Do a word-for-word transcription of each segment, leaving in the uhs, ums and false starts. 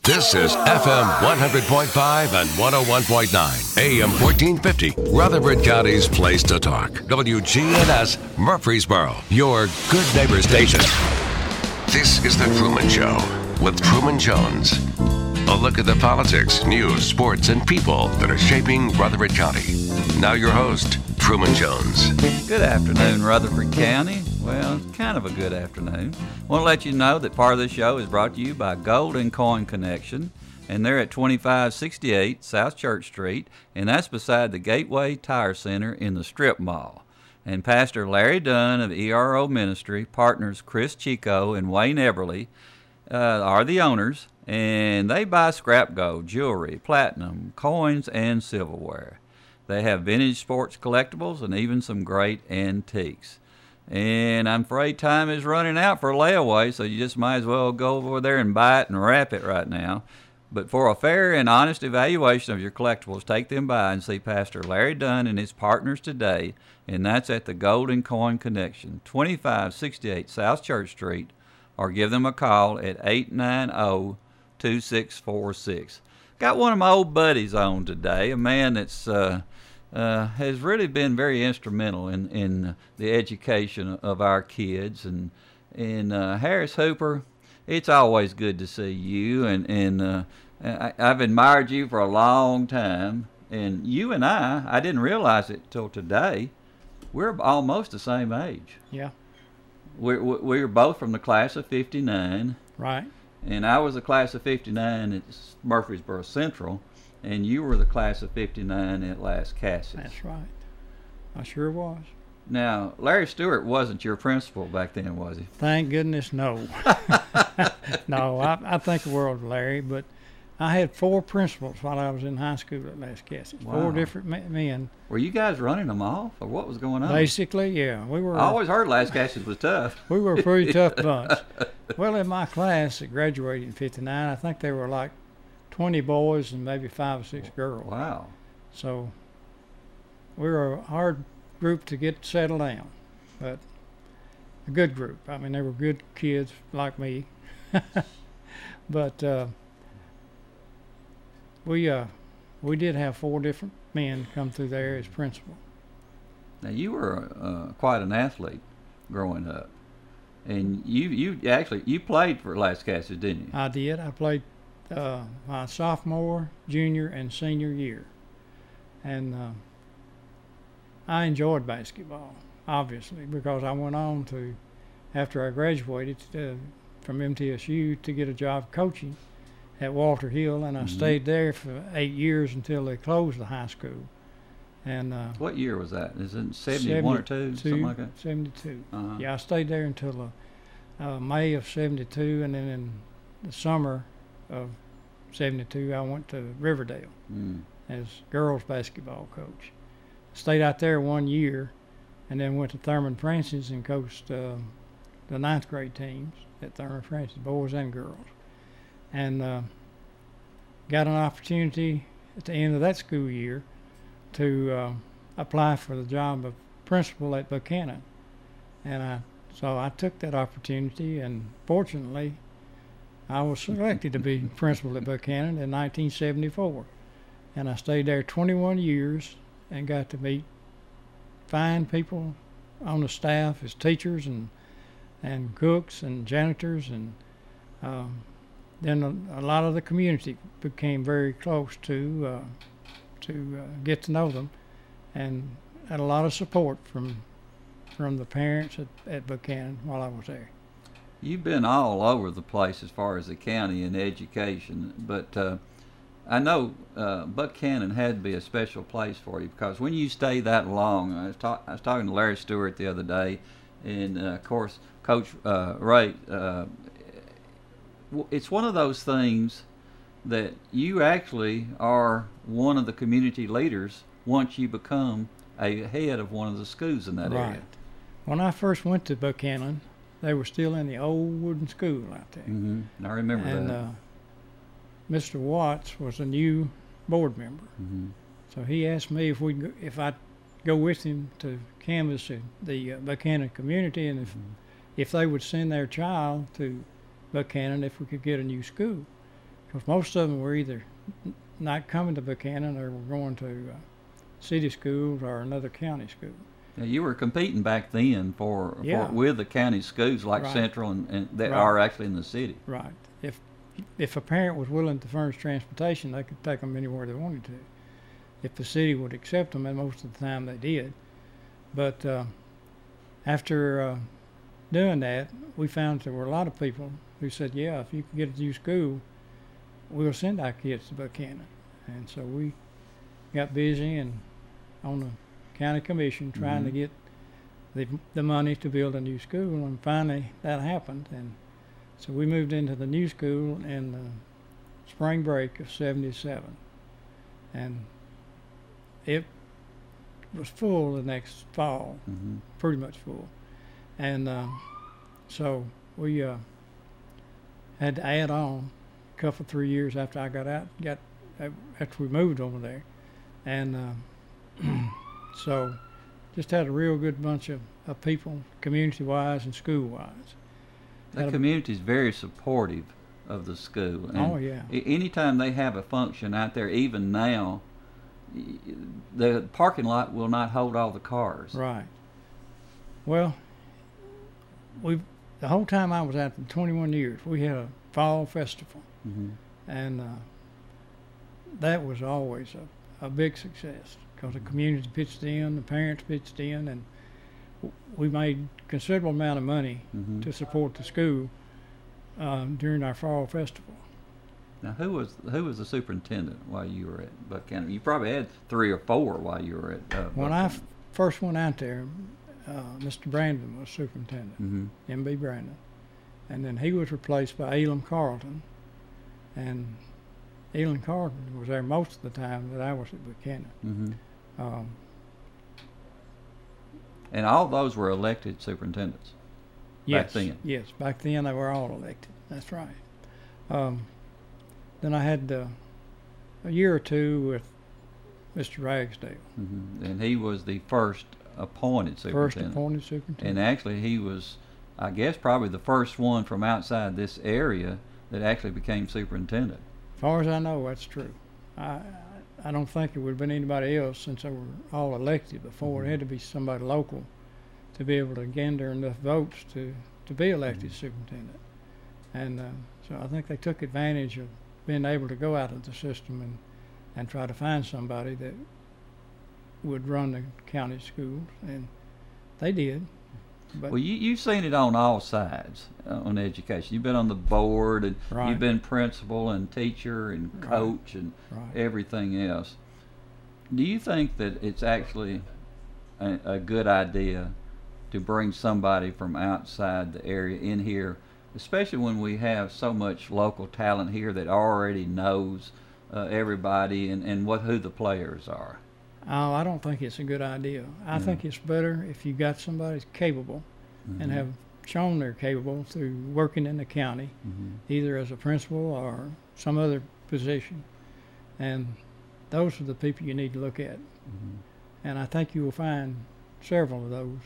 This is F M one hundred point five and one oh one point nine, A M fourteen fifty, Rutherford County's place to talk. W G N S Murfreesboro, your good neighbor station. This is The Truman Show with Truman Jones. A look at the politics, news, sports, and people that are shaping Rutherford County. Now your host, Truman Jones. Good afternoon, Rutherford County. Well, it's kind of a good afternoon. I want to let you know that part of this show is brought to you by Golden Coin Connection, and they're at twenty-five sixty-eight South Church Street, and that's beside the Gateway Tire Center in the Strip Mall. And Pastor Larry Dunn of E R O Ministry, partners Chris Chico and Wayne Eberly uh, are the owners, and they buy scrap gold, jewelry, platinum, coins, and silverware. They have vintage sports collectibles and even some great antiques. And I'm afraid time is running out for layaway, so you just might as well go over there and buy it and wrap it right now. But for a fair and honest evaluation of your collectibles, take them by and see Pastor Larry Dunn and his partners today, and that's at the Golden Coin Connection, twenty-five sixty-eight South Church Street, or give them a call at eight nine zero, two six four six. Got one of my old buddies on today, a man that's uh, uh, has really been very instrumental in, in the education of our kids. And, and uh, Harris Hooper, it's always good to see you. And, and uh, I, I've admired you for a long time. And you and I, I didn't realize it till today, we're almost the same age. Yeah. We're, we were both from the class of fifty-nine. Right. And I was the class of fifty-nine at Murfreesboro Central, and you were the class of fifty-nine at Las Casas. That's right. I sure was. Now, Larry Stewart wasn't your principal back then, was he? Thank goodness, no. No, I, I think the world of Larry, but I had four principals while I was in high school at Las Casas. Wow. Four different men. Were you guys running them off, or what was going on? Basically, yeah. We were. I always heard Las Casas was tough. We were a pretty tough bunch. Well, in my class that graduated in fifty-nine, I think there were like twenty boys and maybe five or six girls. Wow. So we were a hard group to get settled down, but a good group. I mean, they were good kids like me. But uh, we uh, we did have four different men come through there as principal. Now, you were uh, quite an athlete growing up. And you, you actually, you played for Las Casas, didn't you? I did. I played uh, my sophomore, junior, and senior year. And uh, I enjoyed basketball, obviously, because I went on to, after I graduated uh, from M T S U, to get a job coaching at Walter Hill, and I mm-hmm. stayed there for eight years until they closed the high school. And uh, what year was that? Is it seventy-one or two, something like that? seventy-two. Uh-huh. Yeah, I stayed there until uh, uh, May of seventy-two, and then in the summer of seventy-two, I went to Riverdale mm. as girls basketball coach. Stayed out there one year, and then went to Thurman Francis and coached uh, the ninth grade teams at Thurman Francis, boys and girls. And uh, got an opportunity at the end of that school year to uh, apply for the job of principal at Buchanan. And I, so I took that opportunity, and fortunately, I was selected to be principal at Buchanan in nineteen seventy-four. And I stayed there twenty-one years and got to meet fine people on the staff as teachers and and cooks and janitors, and um, then a, a lot of the community became very close to uh, to uh, get to know them, and had a lot of support from from the parents at, at Buchanan while I was there. You've been all over the place as far as the county and education, but uh, I know uh, Buchanan had to be a special place for you, because when you stay that long, I was, ta- I was talking to Larry Stewart the other day, and uh, of course Coach uh, Ray, uh, it's one of those things that you actually are one of the community leaders once you become a head of one of the schools in that right. area. When I first went to Buchanan, they were still in the old wooden school out there. Mm-hmm. I remember and, that. And uh, Mister Watts was a new board member. Mm-hmm. So he asked me if we if I'd go with him to canvass the, the uh, Buchanan community, and if mm-hmm. if they would send their child to Buchanan if we could get a new school. because most of them were either n- not coming to Buchanan or were going to uh, city schools or another county school. Now, you were competing back then for, Yeah. for with the county schools like Right. Central and, and that Right. are actually in the city. Right. If if a parent was willing to furnish transportation, they could take them anywhere they wanted to. If the city would accept them, and most of the time they did. But uh, after uh, doing that, we found there were a lot of people who said, yeah, if you can get to your school, we'll send our kids to Buchanan. And so we got busy and on the county commission trying to Mhm. get the, the money to build a new school, and finally that happened. And so we moved into the new school in the spring break of seventy-seven. And it was full the next fall, Mm-hmm. pretty much full. And uh, so we uh, had to add on a couple, three years after I got out, got after we moved over there. And uh, so just had a real good bunch of, of people, community-wise and school-wise. The Had a- community is very supportive of the school. And Oh, yeah. a- anytime they have a function out there, even now, y- the parking lot will not hold all the cars. Right. Well, we the whole time I was out for twenty-one years, we had a fall festival, Mm-hmm. and uh, that was always a, a big success because the community pitched in, the parents pitched in, and w- we made considerable amount of money Mm-hmm. to support the school um, during our fall festival. Now, who was who was the superintendent while you were at Buchanan? You probably had three or four while you were at. Uh, When I f- first went out there, uh, Mister Brandon was superintendent. Mm-hmm. M B Brandon. And then he was replaced by Elam Carlton. And Elam Carlton was there most of the time that I was at Buchanan. Mm-hmm. Um, And all those were elected superintendents. yes, then. Yes, back then they were all elected. That's right. Um, then I had uh, a year or two with Mister Ragsdale, Mm-hmm. And he was the first appointed first superintendent. appointed superintendent. And actually, he was, I guess, probably the first one from outside this area that actually became superintendent. As far as I know, that's true. I I don't think it would have been anybody else since they were all elected before. It had to be somebody local to be able to gander enough votes to, to be elected superintendent. And uh, so I think they took advantage of being able to go out of the system and, and try to find somebody that would run the county schools, and they did. But Well, you, you've seen it on all sides uh, on education. You've been on the board, and Right. you've been principal and teacher and Right. coach and right. everything else. Do you think that it's actually a, a good idea to bring somebody from outside the area in here, especially when we have so much local talent here that already knows uh, everybody and, and what who the players are? Oh, I don't think it's a good idea. I Mhm. think it's better if you got somebody who's capable and Mhm. have shown they're capable through working in the county, Mhm. either as a principal or some other position. And those are the people you need to look at. Mhm. And I think you will find several of those,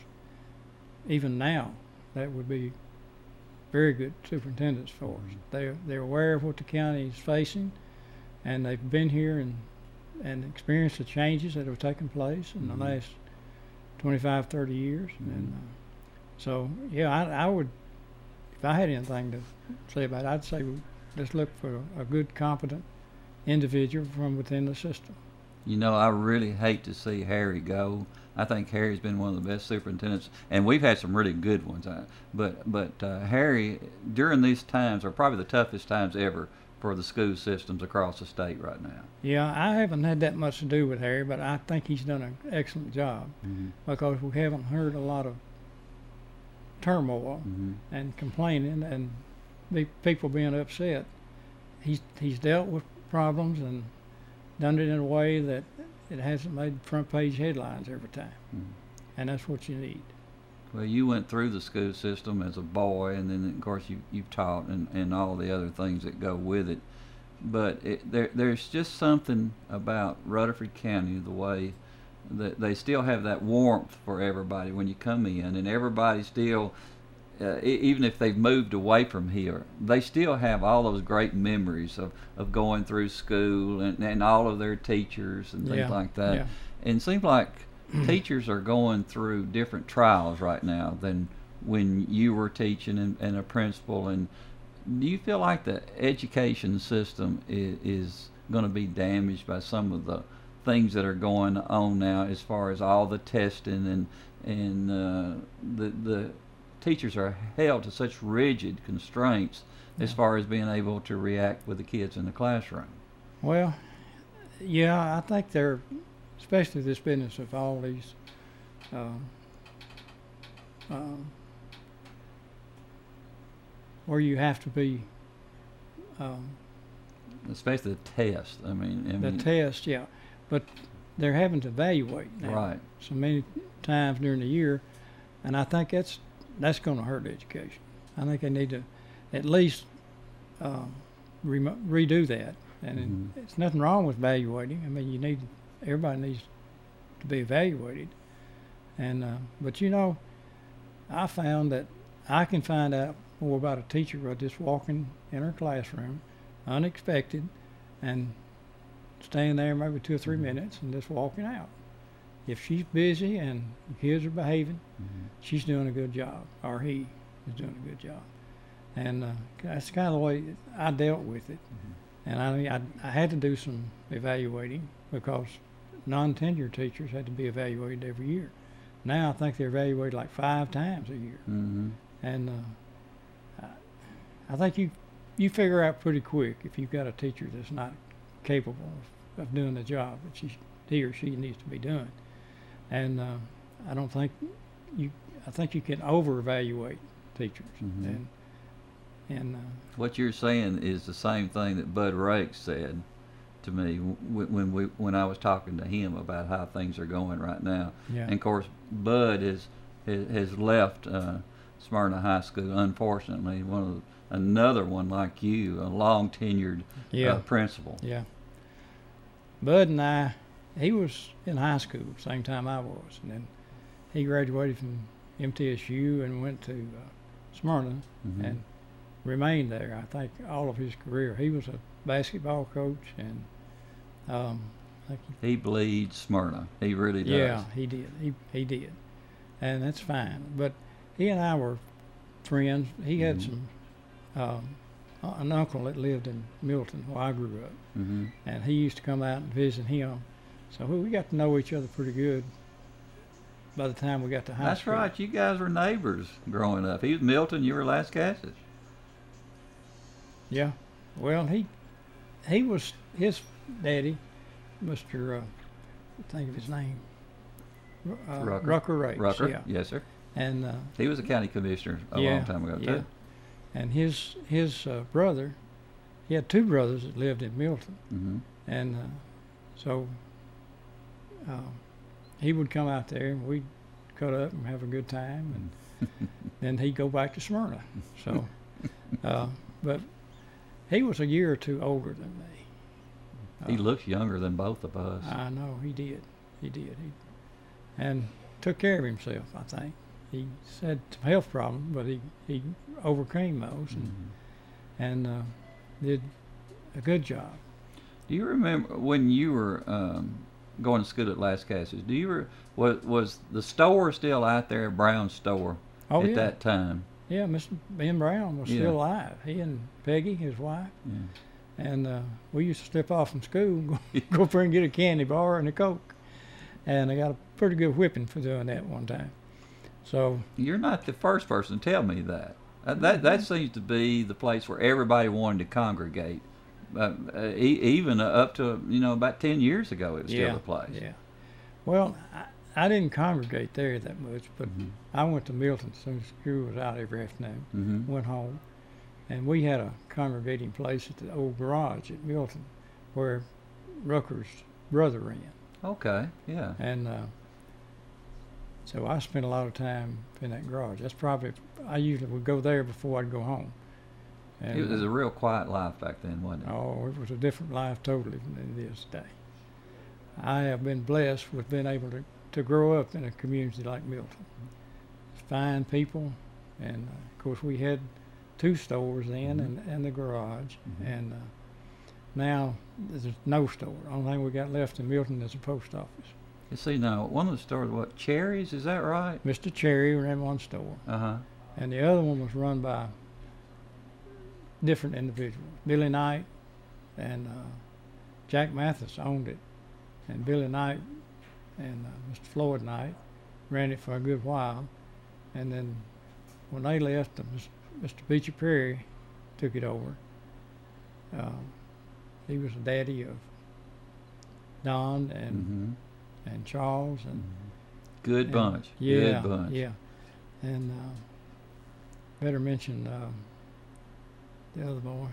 even now, that would be very good superintendents for us. They're, they're aware of what the county is facing, and they've been here and, and experienced the changes that have taken place in Mhm. the last twenty-five, thirty years. And Mhm. uh, so, yeah, I, I would, if I had anything to say about it, I'd say we just look for a, a good, competent individual from within the system. You know, I really hate to see Harry go. I think Harry's been one of the best superintendents, and we've had some really good ones. Uh, but but uh, Harry, during these times, are probably the toughest times ever for the school systems across the state right now. Yeah, I haven't had that much to do with Harry, but I think he's done an excellent job Mm-hmm. because we haven't heard a lot of turmoil Mm-hmm. and complaining and the people being upset. He's he's dealt with problems and done it in a way that it hasn't made front page headlines every time, Mhm. and that's what you need. Well, you went through the school system as a boy, and then of course you you've taught and, and all the other things that go with it. But it, there there's just something about Rutherford County, the way that they still have that warmth for everybody when you come in, and everybody still uh, e- even if they've moved away from here, they still have all those great memories of, of going through school and, and all of their teachers and things Yeah, like that. yeah. And it seems like teachers are going through different trials right now than when you were teaching and, and a principal. And do you feel like the education system is, is going to be damaged by some of the things that are going on now, as far as all the testing and and uh, the the teachers are held to such rigid constraints as far as being able to react with the kids in the classroom? Well, yeah, I think they're, especially this business of all these, um, um, where you have to be, um, Especially the test. I mean, I the mean, test, yeah, but they're having to evaluate now right. so many times during the year, and I think that's that's going to hurt education. I think they need to at least um, re- redo that. And Mhm. it, it's nothing wrong with evaluating. I mean, you need everybody needs to be evaluated. And uh, but you know, I found that I can find out more about a teacher by just walking in her classroom, unexpected, and staying there maybe two or three minutes and just walking out. If she's busy and the kids are behaving, Mhm. she's doing a good job, or he is doing a good job. And uh, that's kind of the way I dealt with it. And I mean, I, I had to do some evaluating because non-tenured teachers had to be evaluated every year. Now I think they're evaluated like five times a year. Mhm. And uh, I, I think you you figure out pretty quick if you've got a teacher that's not capable of, of doing the job that she, he or she needs to be doing. And uh, I don't think you. I think you can over-evaluate teachers. Mhm. And and uh, What you're saying is the same thing that Bud Rakes said to me w- when we when I was talking to him about how things are going right now. yeah, And of course, Bud is has, has left uh, Smyrna High School. Unfortunately, one of the, another one like you, a long tenured yeah, uh, principal. yeah. Bud and I, he was in high school same time I was, and then he graduated from M T S U and went to uh, Smyrna Mhm. and remained there. I think all of his career. He was a basketball coach, and um, I think he, He bleeds Smyrna. He really does. yeah, he did. He he did, and that's fine. But he and I were friends. He had Mhm. some um, uh, an uncle that lived in Milton where I grew up, hmm and he used to come out and visit him. So we got to know each other pretty good by the time we got to high That's school. right. You guys were neighbors growing up. He was Milton. You were Lascassas. Yeah. Well, he he was his daddy, Mister Uh, think of his name. Uh, Rucker. Rucker Rakes. Rucker. Yeah. Yes, sir. And uh, He was a county commissioner a yeah, long time ago yeah. too. And his his uh, brother, he had two brothers that lived in Milton, hmm and uh, so um, he would come out there and we'd cut up and have a good time, and then he'd go back to Smyrna. So, uh, but he was a year or two older than me. He Uh, looks younger than both of us. I know he did, he did, he, and took care of himself. I think he had some health problems, but he he overcame those and Mhm. and uh, did a good job. Do you remember when you were um, going to school at Lascassas? Do you re- was was the store still out there, Brown's store, Oh at yeah, that time? yeah. Mister Ben Brown was Yeah. still alive. He and Peggy, his wife, Yeah. and uh, we used to slip off from school, and go, go up there and get a candy bar and a Coke, and I got a pretty good whipping for doing that one time. So You're not the first person to tell me that. Uh, that that seems to be the place where everybody wanted to congregate. Uh, uh, e- even uh, up to you know about ten years ago, it was yeah, still the place. yeah. Well, I, I didn't congregate there that much, but Mhm. I went to Milton as soon as school was out every afternoon. Mhm. Went home, and we had a congregating place at the old garage at Milton, where Rucker's brother ran, Okay. Yeah. and uh, so I spent a lot of time in that garage. That's probably I usually would go there before I'd go home. And, It was a real quiet life back then, wasn't it? oh, it was a different life totally than it is today. I have been blessed with being able to, to grow up in a community like Milton. Fine people, And uh, of course, we had two stores then, Mhm. and, and the garage. Mhm. And uh, now there's no store. The only thing we got left in Milton is a post office. You see now, one of the stores, what, Cherries, is that right? Mister Cherry ran one store, Uh-huh. and the other one was run by different individuals. Billy Knight and uh, Jack Mathis owned it, and Billy Knight and uh, Mister Floyd Knight ran it for a good while, and then when they left, uh, Mister Beecher Perry took it over. Um, he was the daddy of Don and Mm-hmm. and Charles and Good and- bunch. Yeah, Good bunch. yeah, and uh, better mention um, the other boy.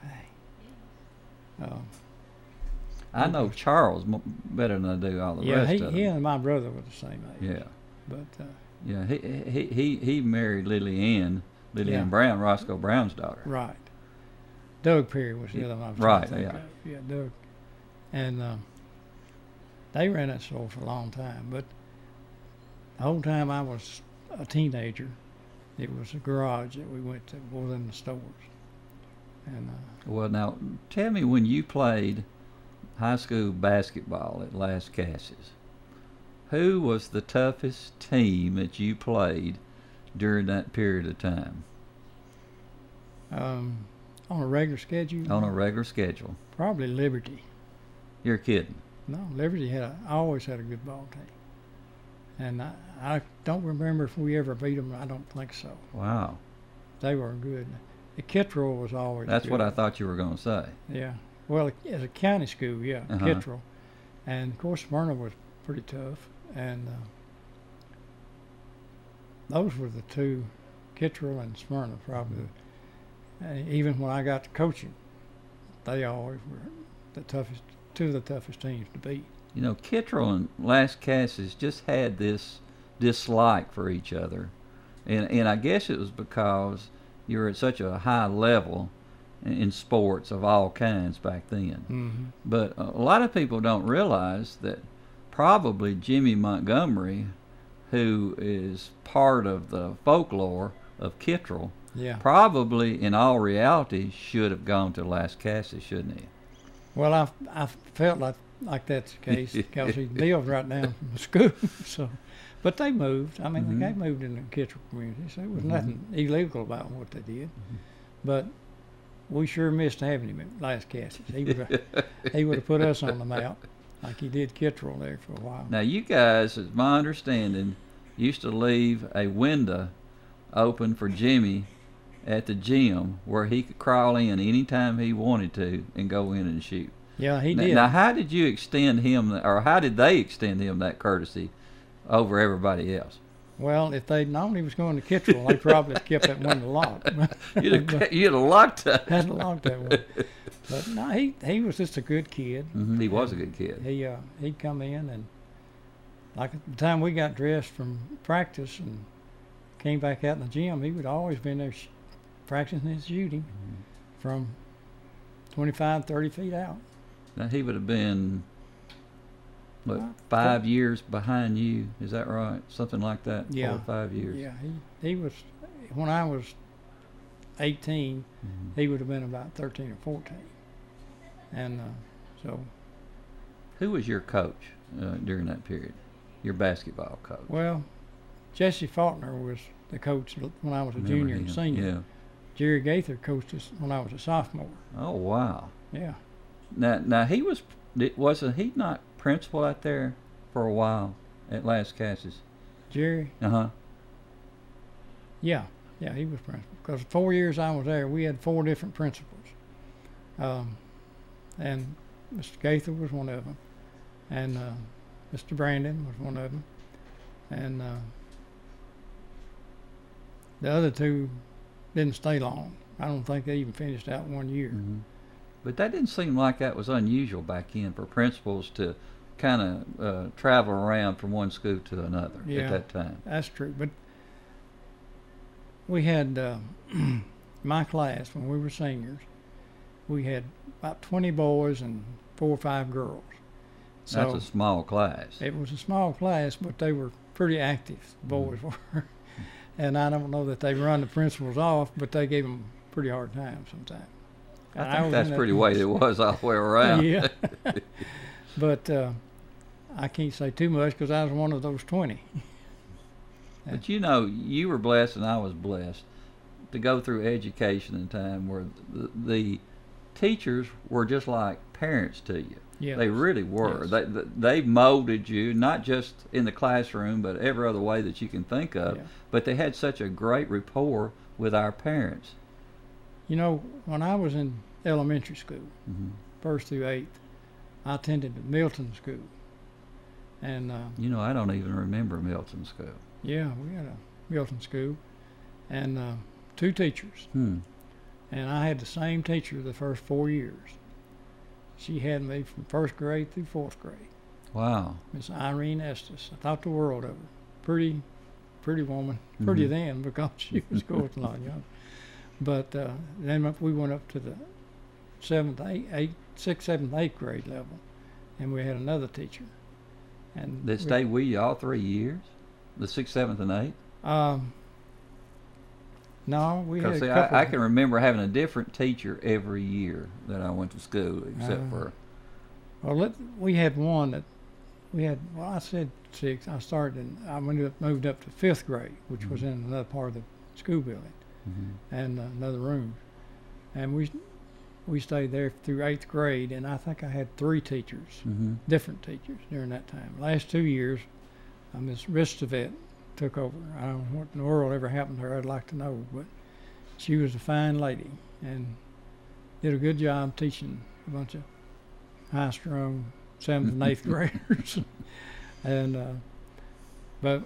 Hey. Um, I know Charles m- better than I do all the yeah, rest he, of he them. and my brother were the same age. Yeah, But uh, yeah. He he he he married Lily Ann, Lily Yeah. Ann Brown, Roscoe Brown's daughter. right. Doug Perry was the other one I was Right, trying to think yeah. of. Yeah, Doug. And um, they ran that store for a long time. But the whole time I was a teenager, it was a garage that we went to more than the stores. And uh, Well, now tell me, when you played high school basketball at Las Casas, who was the toughest team that you played during that period of time um, on a regular schedule, on a regular schedule? probably Liberty. You're kidding. No, Liberty had a, always had a good ball team. And I, I don't remember if we ever beat them. I don't think so. Wow. They were good. The Kittrell was always That's good. what I thought you were going to say. Yeah. Well, as a county school, yeah, Uh-huh. Kittrell. And, of course, Smyrna was pretty tough. And uh, those were the two, Kittrell and Smyrna, probably. Uh, even when I got to coaching, they always were the toughest, two of the toughest teams to beat. You know, Kittrell and Las Casas just had this dislike for each other. And, and I guess it was because you were at such a high level in, in sports of all kinds back then. Mm-hmm. But a lot of people don't realize that probably Jimmy Montgomery, who is part of the folklore of Kittrell, Yeah. probably in all reality should have gone to Las Casas, shouldn't he? Well, I, I felt like like that's the case because he lived right down from the school. So, but they moved. I mean, Mhm. they moved in the Kittrell community, so there was Mhm. nothing illegal about what they did. But we sure missed having him at Las Casas. He would he would have put us on the map like he did Kittrell there for a while. Now, you guys, as my understanding, used to leave a window open for Jimmy at the gym where he could crawl in anytime he wanted to and go in and shoot. Yeah, he Now, did. now, how did you extend him, or how did they extend him that courtesy over everybody else? Well, if they'd known he was going to Kittrell, they probably kept that window locked. You'd have, you'd have locked that. Hadn't locked that one. But no, he he was just a good kid. Mhm, he was a good kid. He uh, he'd come in and like at the time we got dressed from practice and came back out in the gym, he would always been there sh- practicing his shooting from twenty-five, thirty feet out. Now, he would have been, what, Uh, five years behind you? Is that right? Something like that? Yeah. Four or five years? Yeah, he he was when I was eighteen, Mhm. he would have been about thirteen or fourteen, and uh, so Who was your coach uh, during that period? Your basketball coach? well, Jesse Faulkner was the coach when I was a Remember junior him. and senior. Yeah. Jerry Gaither coached us when I was a sophomore. Oh, wow. Yeah. Now, now he was, it- wasn't he not principal out there for a while at Las Casas? Jerry? Uh huh. Yeah. Yeah, he was principal. Because four years I was there, we had four different principals. Um, and Mister Gaither was one of them. And uh, Mister Brandon was one of them. And uh, the other two didn't stay long. I don't think they even finished out one year. Mm-hmm. But that didn't seem like that was unusual back then for principals to kind of uh, travel around from one school to another Yeah. at that time. That's true. But we had uh, my class when we were seniors. We had about twenty boys and four or five girls. So That's a small class. it was a small class, but they were pretty active. The boys Mm-hmm. were, And I don't know that they run the principals off, but they gave them pretty hard time sometimes. I And think was that's in that pretty way it was all the way around. Yeah. But uh, I can't say too much because I was one of those twenty. But you know, you were blessed and I was blessed to go through education in a time where the, the teachers were just like parents to you. Yeah. They really were. Yes. They, they they molded you, not just in the classroom, but every other way that you can think of. Yeah. But they had such a great rapport with our parents. You know, when I was in elementary school, Mm-hmm. first through eighth, I attended the Milton School. And uh, You know, I don't even remember Milton School. yeah, we had a Milton School and uh, two teachers. Hmm. And I had the same teacher the first four years. She had me from first grade through fourth grade. Wow. Miss Irene Estes. I thought the world of her. Pretty, pretty woman. Pretty Mhm. then because she was going a lot young. But uh, then we went up to the seventh, eight, eight, sixth, seventh, eighth grade level, and we had another teacher. And They we- stayed with you all three years? The sixth, seventh, and eighth? Um, no, we had a Because couple. I, I can remember having a different teacher every year that I went to school, except Uh, for Well, let, we had one that we had. Well, I said six. I started. In, I went up, moved up to fifth grade, which was Mhm. in another part of the school building Mhm. and uh, another room, and we we stayed there through eighth grade. And I think I had three teachers, Mhm. different teachers during that time. Last two years, uh, Miss Ristovet took over. I don't know what in the world ever happened to her. I'd like to know, but she was a fine lady and did a good job teaching a bunch of high-strung seventh and eighth graders. And uh, but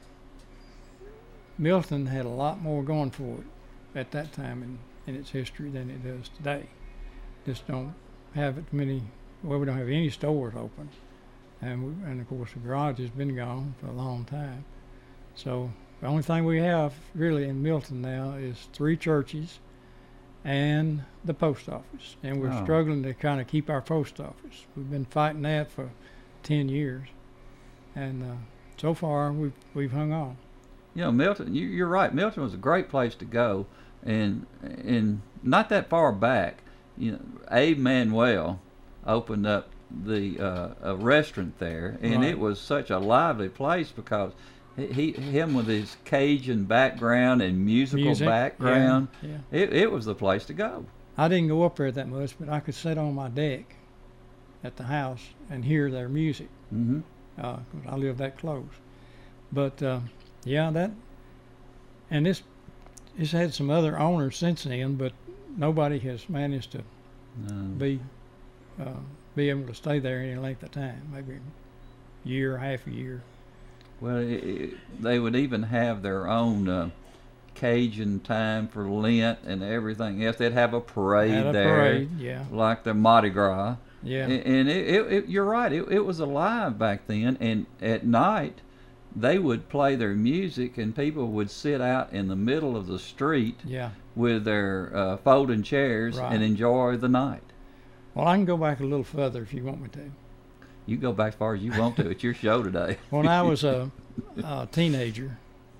Milton had a lot more going for it at that time in, in its history than it does today. Just don't have it many. Well, we don't have any stores open, and we, and of course the garage has been gone for a long time. So the only thing we have really in Milton now is three churches and the post office, and we're Oh. struggling to kind of keep our post office. We've been fighting that for ten years, and uh, so far we've we've hung on. You know, Milton, you, you're right. Milton was a great place to go, and and not that far back, you know, Abe Manuel opened up the uh, a restaurant there, and Right. it was such a lively place because he him with his Cajun background and musical Music, yeah, background, yeah. it it was the place to go. I didn't go up there that much, but I could sit on my deck at the house and hear their music. Mm-hmm. Uh 'cause I live that close. But uh, yeah, that and this it's had some other owners since then, but nobody has managed to Um, be uh, be able to stay there any length of time. Maybe a year, half a year. Well, it, it, they would even have their own uh, Cajun time for Lent and everything else. They'd have a parade Had a there, parade, yeah, like the Mardi Gras. yeah, A- And it, it, it, you're right, it, it was alive back then. And at night, they would play their music, and people would sit out in the middle of the street yeah. with their uh, folding chairs Right. and enjoy the night. Well, I can go back a little further if you want me to. You go back as far as you want to. It's your show today. When I was a, a teenager,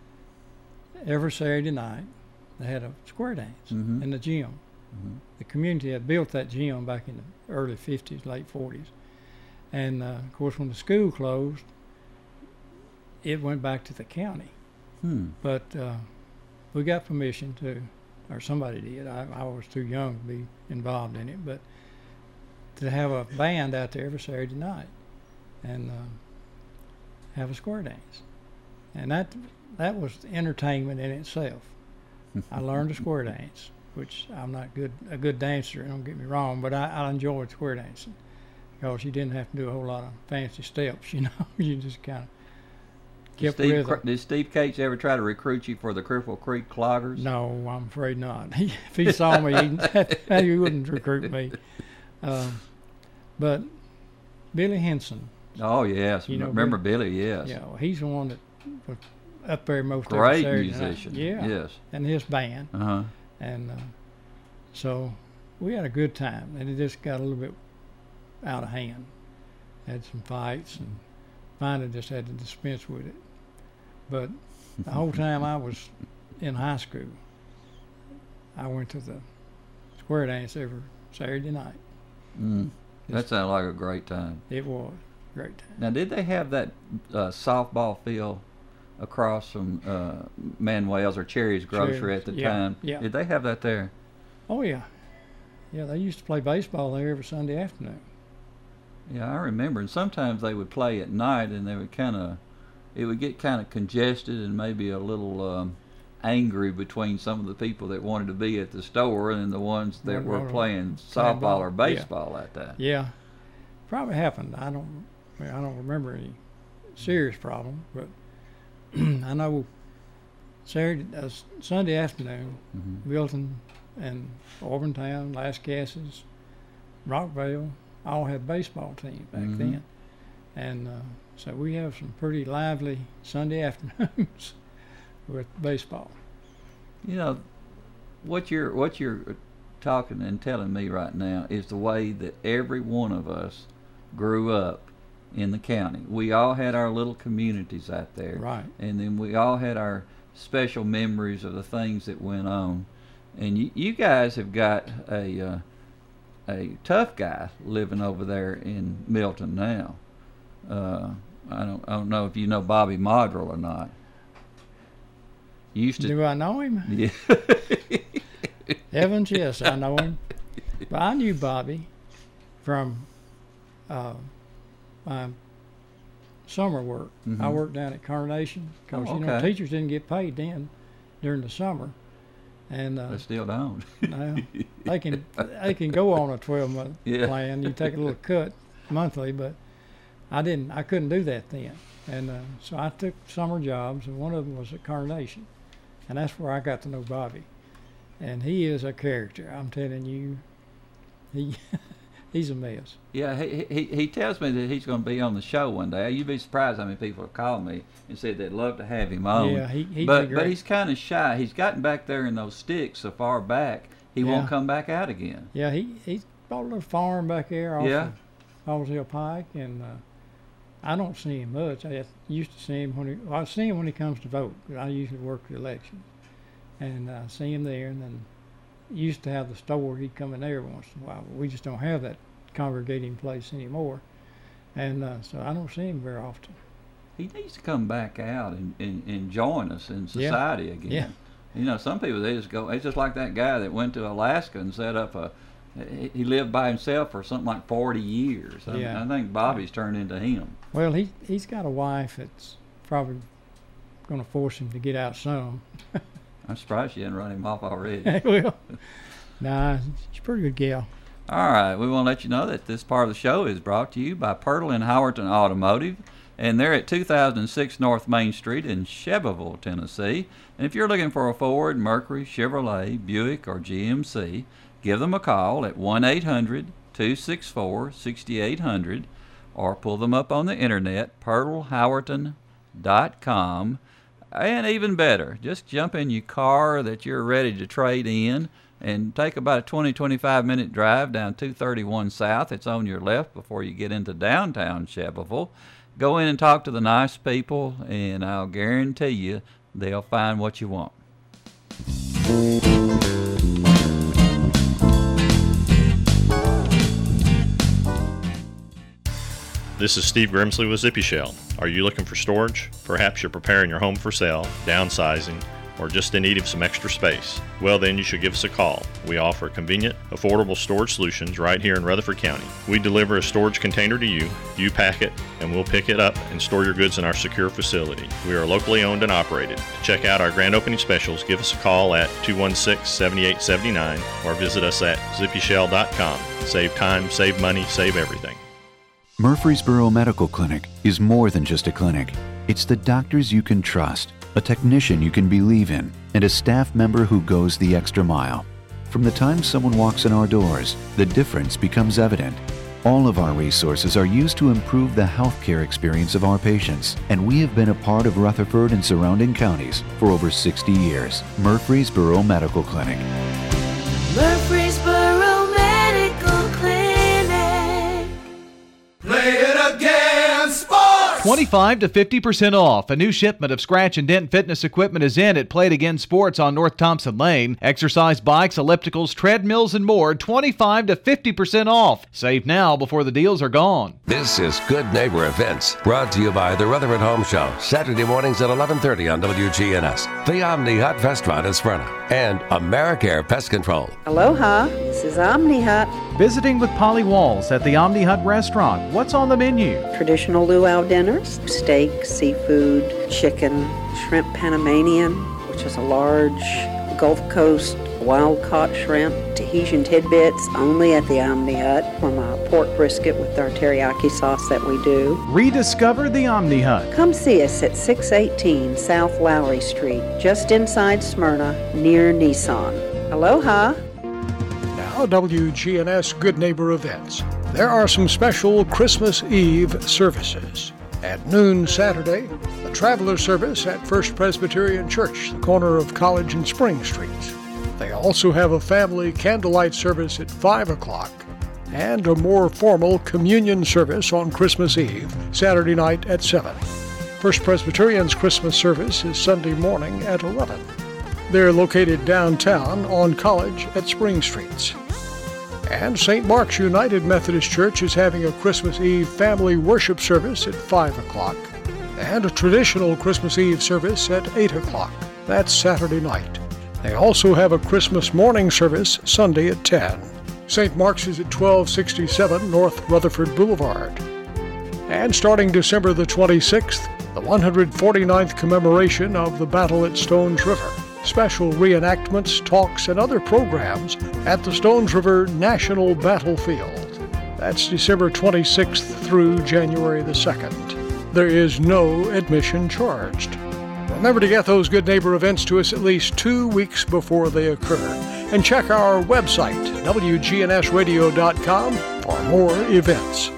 every Saturday night they had a square dance Mhm. in the gym. Mhm. The community had built that gym back in the early fifties, late forties. And, uh, of course, when the school closed, it went back to the county. Hmm. But uh, we got permission to, or somebody did. I, I was too young to be involved in it, but to have a band out there every Saturday night and uh, have a square dance. And that that was entertainment in itself. I learned a square dance, which I'm not good a good dancer, don't get me wrong, but I, I enjoyed square dancing because you didn't have to do a whole lot of fancy steps, you know. You just kind of Did kept Steve, rhythm. Cr- did Steve Cates ever try to recruit you for the Cripple Creek Cloggers? No, I'm afraid not. If he saw me, he, he wouldn't recruit me. Um, but Billy Henson, Oh, yes. You know Remember Billy, yes. yeah, well, he's the one that was up there most every Great Saturday night. musician. Yeah, Yes. and his band, Uh-huh. and uh, so we had a good time, and it just got a little bit out of hand. Had some fights, and finally just had to dispense with it. But The whole time I was in high school, I went to the square dance every Saturday night. Mm. That sounded like a great time. It was a great time. Now, did they have that uh, softball field across from uh, Manuel's or Cherry's Grocery Cherry's, at the yeah, time? yeah. Did they have that there? Oh, yeah. Yeah, they used to play baseball there every Sunday afternoon. Yeah, I remember. And sometimes they would play at night, and they would kind of, it would get kind of congested and maybe a little um, angry between some of the people that wanted to be at the store and the ones that Well, were no, playing playing softball ball, or yeah. baseball at that. Yeah, probably happened. I don't, I mean, I don't remember any serious problem, but I know Saturday, uh, Sunday afternoon, Mm-hmm. Milton and Auburn-town, Lascassas, Rockville, all had baseball teams back Mhm. then, and uh, so we have some pretty lively Sunday afternoons with baseball. You know, what you're what you're talking and telling me right now is the way that every one of us grew up in the county. We all had our little communities out there, Right. and then we all had our special memories of the things that went on. And you, you guys have got a uh, a tough guy living over there in Milton now. Uh, I don't I don't know if you know Bobby Modrell or not. You used to. Do I know him? Yeah. Evans, yes, I know him. But I knew Bobby from uh, my summer work. Mhm. I worked down at Carnation because Oh, you know okay. teachers didn't get paid then during the summer, and uh, They still don't. now they can they can go on a twelve month Yeah. plan. You take a little cut monthly, but I didn't. I couldn't do that then, and uh, so I took summer jobs, and one of them was at Carnation, and that's where I got to know Bobby. And he is a character. I'm telling you, he he's a mess. Yeah, he, he he tells me that he's going to be on the show one day. You'd be surprised how many people have called me and said they'd love to have him on. Yeah, he- he'd be but but great. he's kind of shy. He's gotten back there in those sticks so far back, he won't Yeah. come back out again. Yeah, he he bought a little farm back there off Yeah. of Falls Hill Pike, and uh, I don't see him much. I used to see him when he. Well, I see him when he comes to vote. 'Cause I usually work the elections, and I see him there. And then used to have the store. He'd come in there once in a while. But we just don't have that congregating place anymore, and uh, so I don't see him very often. He needs to come back out and, and, and join us in Yeah. society again. Yeah. You know, some people, they just go, it's just like that guy that went to Alaska and set up a, he- he lived by himself for something like forty years. I, Yeah. I think Bobby's turned into him. Well, he he's got a wife that's probably going to force him to get out some. I'm surprised she didn't run him off already. Well, nah, she's a pretty good gal. All right, we want to let you know that this part of the show is brought to you by Pirtle and Howerton Automotive, and they're at two thousand six North Main Street in Shelbyville, Tennessee. And if you're looking for a Ford, Mercury, Chevrolet, Buick, or G M C, give them a call at one eight hundred two six four six eight zero zero or pull them up on the internet, pirtle howerton dot com. And even better, just jump in your car that you're ready to trade in and take about a twenty, twenty-five minute drive down two thirty-one South. It's on your left before you get into downtown Shelbyville. Go in and talk to the nice people, and I'll guarantee you they'll find what you want. This is Steve Grimsley with Zippy Shell. Are you looking for storage? Perhaps you're preparing your home for sale, downsizing, or just in need of some extra space? Well, then you should give us a call. We offer convenient, affordable storage solutions right here in Rutherford County. We deliver a storage container to you, you pack it, and we'll pick it up and store your goods in our secure facility. We are locally owned and operated. To check out our grand opening specials, give us a call at two one six, seven eight seven nine or visit us at zippy shell dot com. Save time, save money, save everything. Murfreesboro Medical Clinic is more than just a clinic. It's the doctors you can trust, a technician you can believe in, and a staff member who goes the extra mile. From the time someone walks in our doors, the difference becomes evident. All of our resources are used to improve the healthcare experience of our patients, and we have been a part of Rutherford and surrounding counties for over sixty years. Murfreesboro Medical Clinic. Murfreesboro Medical Clinic. Play it again, sports! twenty-five to fifty percent off. A new shipment of scratch and dent fitness equipment is in at Play It Again Sports on North Thompson Lane. Exercise bikes, ellipticals, treadmills, and more, twenty-five to fifty percent off. Save now before the deals are gone. This is Good Neighbor Events, brought to you by the Rutherford Home Show, Saturday mornings at eleven thirty on W G N S, the Omni Hut Restaurant in Smyrna, and AmeriCare Pest Control. Aloha, this is Omni Hut. Visiting with Polly Walls at the Omni Hut Restaurant. What's on the menu? Traditional luau dinners, steak, seafood, chicken, shrimp Panamanian, which is a large Gulf Coast wild-caught shrimp, Tahitian tidbits only at the Omni Hut, from a pork brisket with our teriyaki sauce that we do. Rediscover the Omni Hut. Come see us at six eighteen South Lowry Street, just inside Smyrna, near Nissan. Aloha! Now, W G N S Good Neighbor Events. There are some special Christmas Eve services. At noon Saturday, the Traveler Service at First Presbyterian Church, the corner of College and Spring Streets. They also have a family candlelight service at five o'clock and a more formal communion service on Christmas Eve, Saturday night at seven. First Presbyterian's Christmas service is Sunday morning at eleven. They're located downtown on College at Spring Streets. And Saint Mark's United Methodist Church is having a Christmas Eve family worship service at five o'clock and a traditional Christmas Eve service at eight o'clock. That's Saturday night. They also have a Christmas morning service Sunday at ten. Saint Mark's is at twelve sixty-seven North Rutherford Boulevard. And starting December the twenty-sixth, the one hundred forty-ninth commemoration of the battle at Stones River. Special reenactments, talks, and other programs at the Stones River National Battlefield. That's December twenty-sixth through January the second. There is no admission charged. Remember to get those Good Neighbor events to us at least two weeks before they occur. And check our website, W G N S radio dot com, for more events.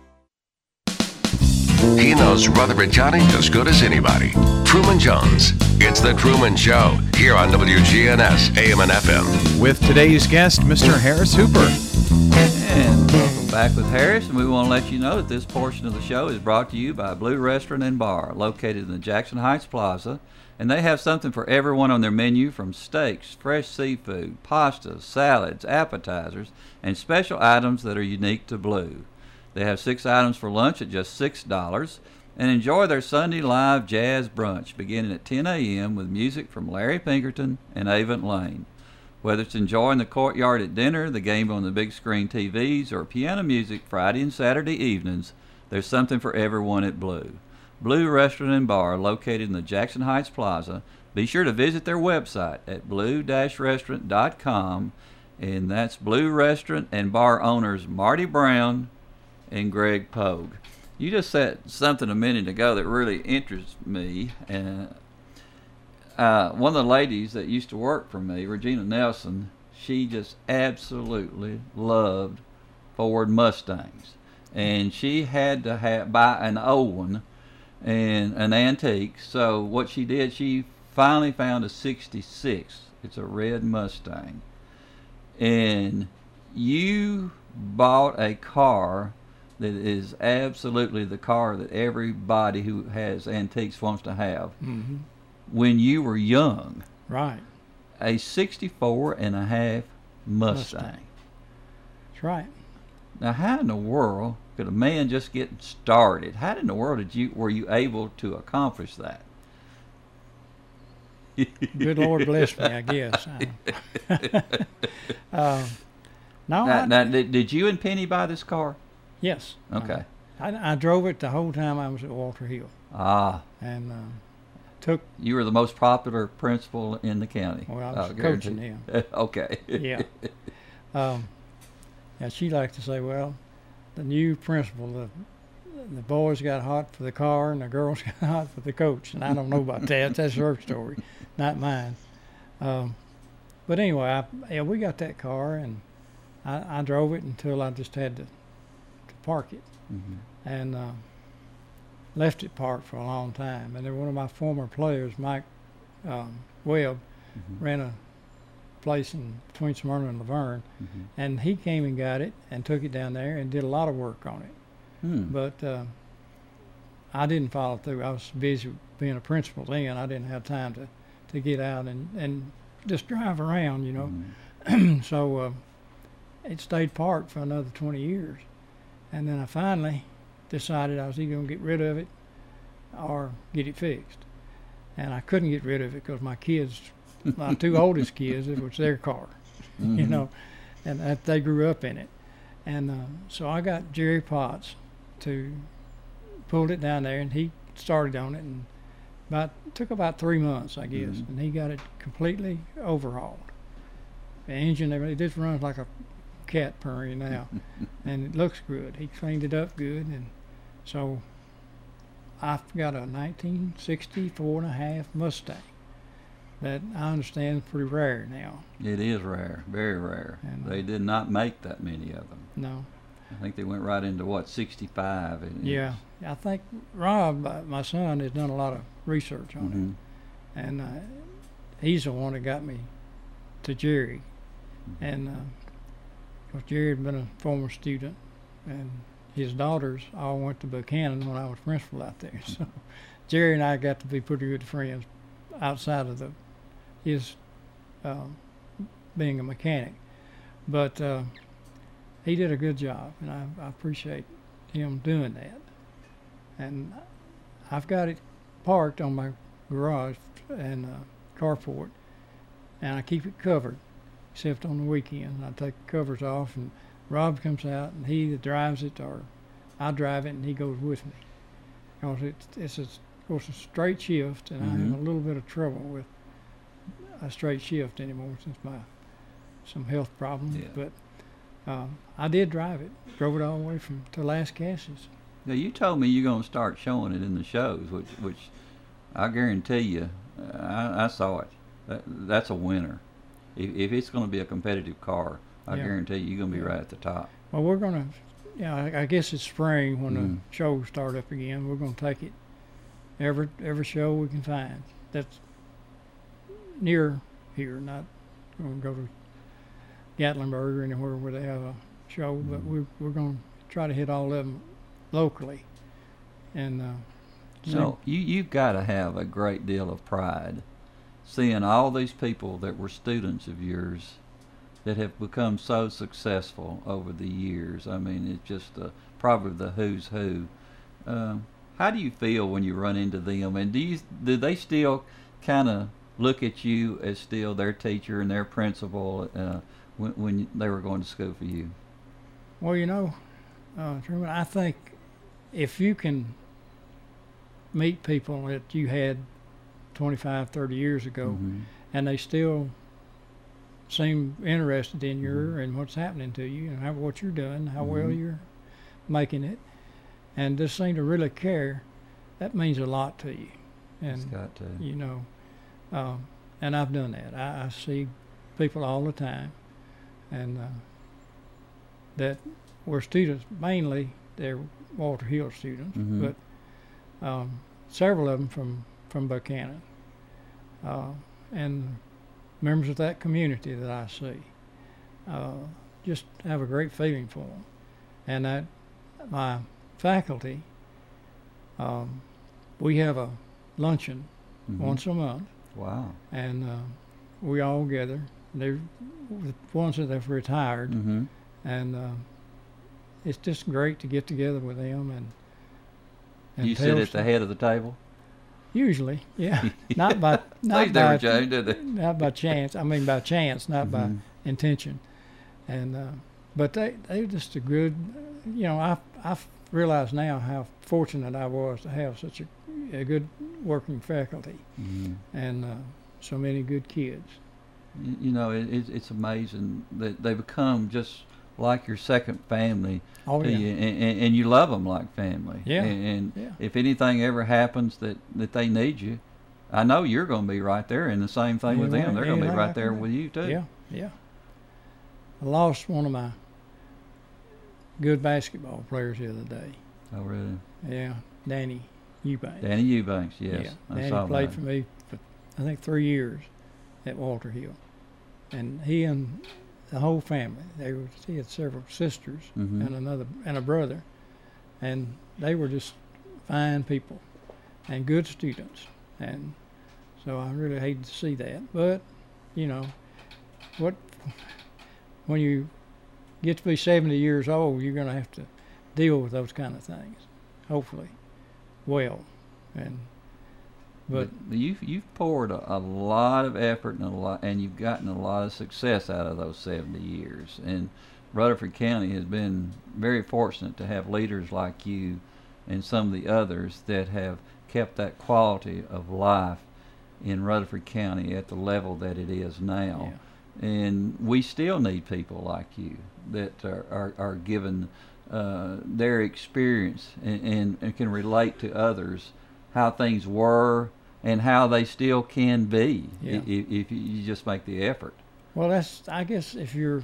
He knows Rutherford County as good as anybody. Truman Jones. It's The Truman Show, here on W G N S, A M and F M. With today's guest, Mister Harris Hooper. And welcome back with Harris, and we want to let you know that this portion of the show is brought to you by Blue Restaurant and Bar, located in the Jackson Heights Plaza, and they have something for everyone on their menu, from steaks, fresh seafood, pastas, salads, appetizers, and special items that are unique to Blue. They have six items for lunch at just six dollars, and enjoy their Sunday live jazz brunch beginning at ten a.m. with music from Larry Pinkerton and Avent Lane. Whether it's enjoying the courtyard at dinner, the game on the big screen T Vs, or piano music Friday and Saturday evenings, there's something for everyone at Blue. Blue Restaurant and Bar, located in the Jackson Heights Plaza. Be sure to visit their website at blue dash restaurant dot com, and that's Blue Restaurant and Bar owners Marty Brown and Greg Pogue. You just said something a minute ago that really interests me. And uh, one of the ladies that used to work for me, Regina Nelson, she just absolutely loved Ford Mustangs, and she had to have buy an old one and an antique. So what she did, she finally found a sixty-six. It's a red Mustang, and you bought a car that is absolutely the car that everybody who has antiques wants to have. Mm-hmm. When you were young. Right. A sixty-four and a half Mustang. Mustang. That's right. Now, how in the world could a man just get started? How in the world did you were you able to accomplish that? Good Lord bless me, I guess. uh, no, now, I, now, did, did you and Penny buy this car? Yes. Okay. Uh, I, I drove it the whole time I was at Walter Hill. Ah. And uh, took. You were the most popular principal in the county. Well, I was uh, coaching him. Okay. Yeah. Um, yeah, she liked to say, well, the new principal, the the boys got hot for the car and the girls got hot for the coach. And I don't know about that. That's her story, not mine. Um, but anyway, I, yeah, we got that car, and I, I drove it until I just had to, to park it. Mm-hmm. And uh, left it parked for a long time. And then one of my former players, Mike um, Webb, mm-hmm. ran a place in between Smyrna and Laverne, mm-hmm. and he came and got it and took it down there and did a lot of work on it. Hmm. But uh, I didn't follow through. I was busy being a principal then. I didn't have time to, to get out and, and just drive around, you know. Mm-hmm. So uh, it stayed parked for another twenty years. And then I finally decided I was either going to get rid of it or get it fixed. And I couldn't get rid of it because my kids, my two oldest kids, it was their car, mm-hmm. you know, and that, they grew up in it. And uh, so I got Jerry Potts to pull it down there, and he started on it, and about took about three months, I guess, mm-hmm. and he got it completely overhauled. The engine, it just runs like a cat purring now, and it looks good. He cleaned it up good, and so I've got a nineteen sixty-four and a half Mustang that I understand is pretty rare now. It is rare, very rare. And they did not make that many of them. No. I think they went right into, what, sixty-five? It yeah. is. I think Rob, my son, has done a lot of research on mm-hmm. it. And uh, he's the one that got me to Jerry. Mm-hmm. And uh, Jerry had been a former student, and his daughters all went to Buchanan when I was principal out there. So Jerry and I got to be pretty good friends outside of the his uh, being a mechanic. But uh, he did a good job, and I, I appreciate him doing that. And I've got it parked on my garage and uh, carport, and I keep it covered, except on the weekends. I take the covers off, and Rob comes out, and he either drives it or I drive it, and he goes with me. Because it's, it's a, of course, a straight shift, and mm-hmm. I have a little bit of trouble with a straight shift anymore since my some health problems. Yeah. But um, I did drive it, drove it all the way from to Lascassas. Now, you told me you're going to start showing it in the shows, which, which I guarantee you, uh, I, I saw it. That, that's a winner. If, if it's going to be a competitive car, I yeah. guarantee you, you're going to be yeah. right at the top. Well, we're going to, yeah, I, I guess it's spring when mm. the shows start up again. We're going to take it every every show we can find that's near here, not going to go to Gatlinburg or anywhere where they have a show, mm. but we're, we're going to try to hit all of them locally. And uh, so you, you've got to have a great deal of pride seeing all these people that were students of yours that have become so successful over the years. I mean, it's just uh, probably the who's who. Um, how do you feel when you run into them? And do you do they still kind of look at you as still their teacher and their principal uh, when, when they were going to school for you? Well, you know, uh, Truman, I think if you can meet people that you had twenty-five, thirty years ago, mm-hmm. and they still seem interested in your mm-hmm. and what's happening to you and how, what you're doing, how mm-hmm. well you're making it, and just seem to really care, that means a lot to you. And it's got to. You know, um, and I've done that. I, I see people all the time, and uh, that were students, mainly they're Walter Hill students, mm-hmm. but um, several of them from, from Buchanan, uh, and members of that community that I see, uh, just have a great feeling for them. And that my faculty, um, we have a luncheon mm-hmm. once a month. Wow. And uh, we all gather. They're the ones that have retired, mm-hmm. and uh, it's just great to get together with them. And, and you sit at the head of the table? Usually, yeah. not by not by, by did they? not by chance. I mean by chance, not mm-hmm. by intention. And uh, but they they're just a good. You know, I I realize now how fortunate I was to have such a, a good working faculty mm-hmm. and uh, so many good kids. You, you know, it, it's it's amazing that they become just like your second family. Oh, yeah. And, and, and you love them like family. Yeah. And, and yeah. if anything ever happens that, that they need you, I know you're going to be right there. And the same thing yeah, with them. They're going to be right there do. with you, too. Yeah, yeah. I lost one of my good basketball players the other day. Oh, really? Yeah, Danny Eubanks. Danny Eubanks, yes. Yeah, I Danny saw played that. for me for, I think, three years at Walter Hill. And he and the whole family, they were, he had several sisters mm-hmm. and another and a brother, and they were just fine people and good students, and so I really hate to see that. But you know, what when you get to be seventy years old, you're going to have to deal with those kind of things. Hopefully, well, and but, but you've you've poured a, a lot of effort and a lot, and you've gotten a lot of success out of those seventy years. And Rutherford County has been very fortunate to have leaders like you and some of the others that have kept that quality of life in Rutherford County at the level that it is now. Yeah. And we still need people like you that are, are, are given uh, their experience and, and, and can relate to others how things were and how they still can be, yeah. if, if you just make the effort. Well, that's, I guess, if you're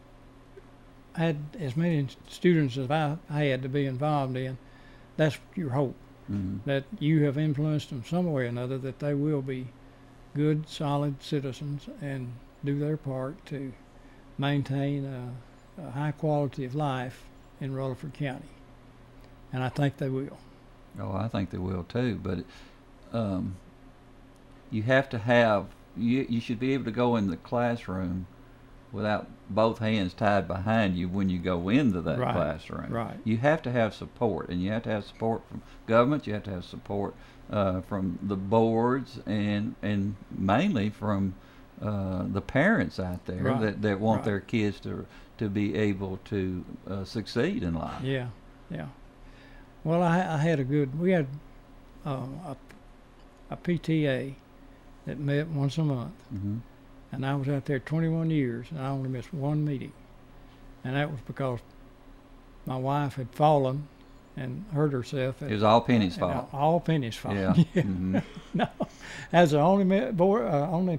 had as many students as I, I had to be involved in, that's your hope, mm-hmm. that you have influenced them some way or another, that they will be good, solid citizens and do their part to maintain a, a high quality of life in Rutherford County. And I think they will. Oh, I think they will too, but um, you have to have, you, you should be able to go in the classroom without both hands tied behind you when you go into that right. classroom. Right. You have to have support, and you have to have support from government, you have to have support uh, from the boards, and and mainly from uh, the parents out there right. that, that want right. their kids to to be able to uh, succeed in life. Yeah, yeah. Well, I, I had a good, we had uh, a, a P T A that met once a month. Mm-hmm. And I was out there twenty-one years, and I only missed one meeting. And that was because my wife had fallen and hurt herself. It was all Penny's fault. All Penny's fault. Yeah. yeah. Mm-hmm. No, that's the only me- board, uh, only